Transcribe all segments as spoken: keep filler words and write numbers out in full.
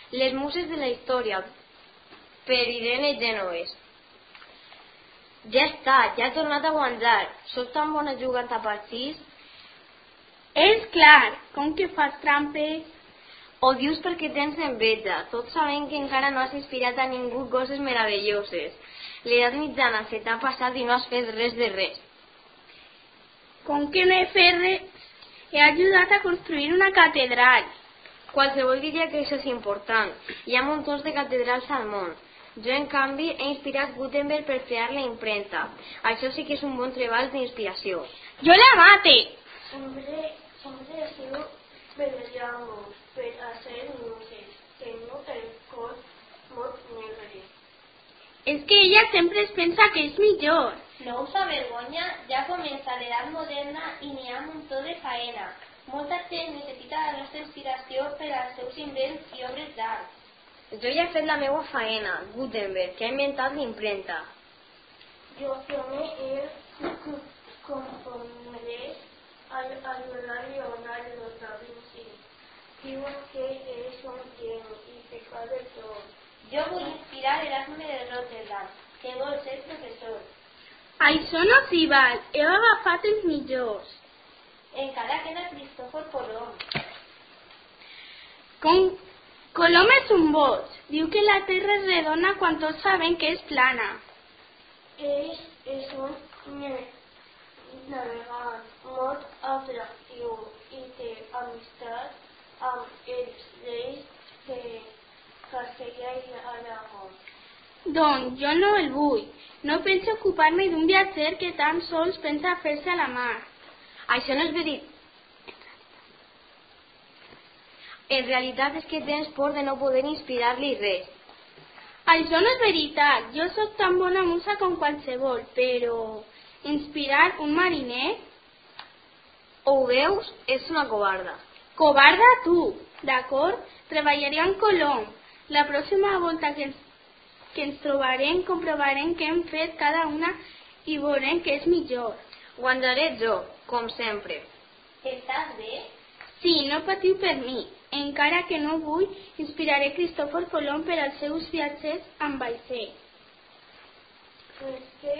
Les muses de la història, per Irene Genovés. Ja està, ja he tornat a guanyar. Soc tan bona jugant a partits. És clar, com que fas trampes? Ho dius perquè tens enveja. Tots sabem que encara no has inspirat a ningú coses meravelloses. L'edat mitjana se t'ha passat i no has fet res de res. Com que no he fet res? He ajudat a construir una catedral. Qualsevol diria que això és important. Hi ha muntons de catedrals al món. Jo, en canvi, he inspirat Gutenberg per crear la impremta. Això sí que és un bon treball d'inspiració. ¡Yo la mate! Siempre, siempre he sido peleando per hacer muses. Tengo el cor molt negre. Es que ella sempre es pensa que és millor. No us avergonya, ja comença l'edat moderna i n'hi ha un muntó de faena. Molta gent necessita la nostra inspiració per als seus invents i obres d'art. Jo ja he fet la meva faena, Gutenberg, que ha inventat l'impremta. Yo firmé el componré al ayudar Leonardo da Vinci. Digo que es un genio y se cae todo. Jo vull inspirar Erasme de Rotterdam, que vol ser professor. Això no s'hi val, heu agafat els millors. Encara queda Cristòfor Colom. Com... Colom és un boig. Diu que la Terra és redona quan tots sabem que és plana. Es, es un navegant molt atractiu i té amistat amb els reis de Castella i Aragó. Doncs jo no el vull. No penso ocupar-me d'un viatger que tan sols pensa fer-se a la mar. Això no és veritat. En realitat és que tens por de no poder inspirar-li res. Això no és veritat. Jo sóc tan bona musa com qualsevol, però... inspirar un mariner? Ho veus? És una covarda. Covarda tu, d'acord? Treballaré amb Colom. La pròxima volta que ens, que ens trobarem comprovarem què hem fet cada una i veurem què és millor. Guanyaré jo, com sempre. Estàs bé? Sí, no patiu per mi. Encara que no vull, inspiraré Cristòfor Colom per als seus viatges amb vaixell. Pues que...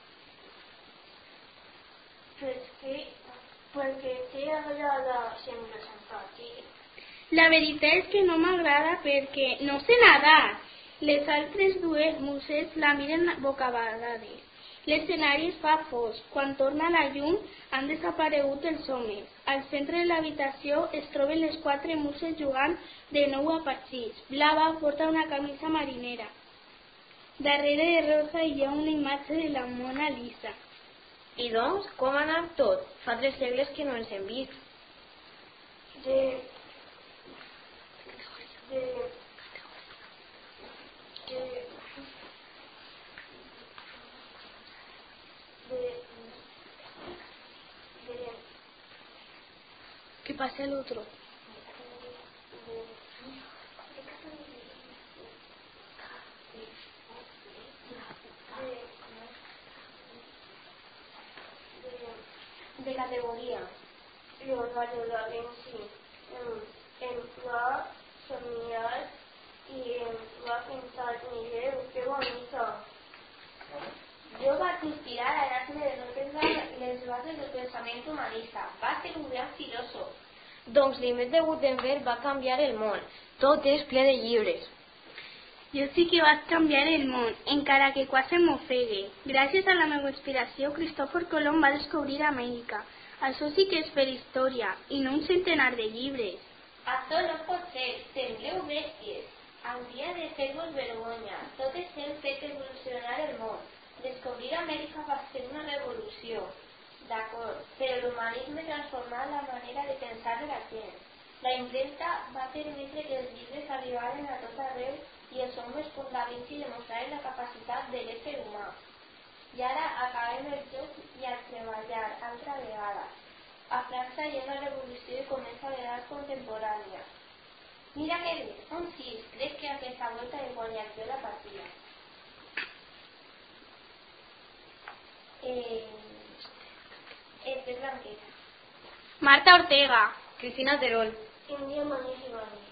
Pues que... Perquè té agrada sempre sentir. La veritat és que no m'agrada perquè no sé nadar. Les altres dues muses la miren bocabadades. L'escenari es fa fosc. Quan torna la llum han desaparegut els homes. Al centre de l'habitació es troben les quatre muses jugant de nou a partits. Blava porta una camisa marinera. Darrere de Rosa hi ha una imatge de la Mona Lisa. I doncs, com ha anat tot? Fa tres segles que no ens hem vist. De... De... De... De... De... ¿Qué pasa el otro? De categoria. Leonardo da Vinci em va somiar i em va pensar, mireu, que bonica. Jo vaig inspirar a Erasme de Rotterdam les bases del pensament humanista. Va ser un gran filòsof. Doncs l'invent de Gutenberg va canviar el món. Tot és ple de llibres. Jo sí que vaig canviar el món, encara que quasi m'ofegue. Gràcies a la meva inspiració, Cristòfor Colom va descobrir Amèrica. Això sí que és fer història, i no un centenar de llibres. Això no pot ser, sembleu bèsties. Hauria de fer-vos vergonya. Totes hem fet evolucionar el món. Descobrir Amèrica va ser una revolució. D'acord, però l'humanisme transformà la manera de pensar de la gent. La impremta va permetre que els llibres arribaren a tot arreu i els homes com Da Vinci demostraren la capacitat de l'ésser humà. I ara acabem el joc i a treballar altra vegada. A França hi ha una revolució i comença l'edat contemporània. Mira que bé, un sis, crec que aquesta volta he guanyat jo la partida. Eh... Esther Blanqueta. Marta Ortega. Cristina Terol. Índia magnífica.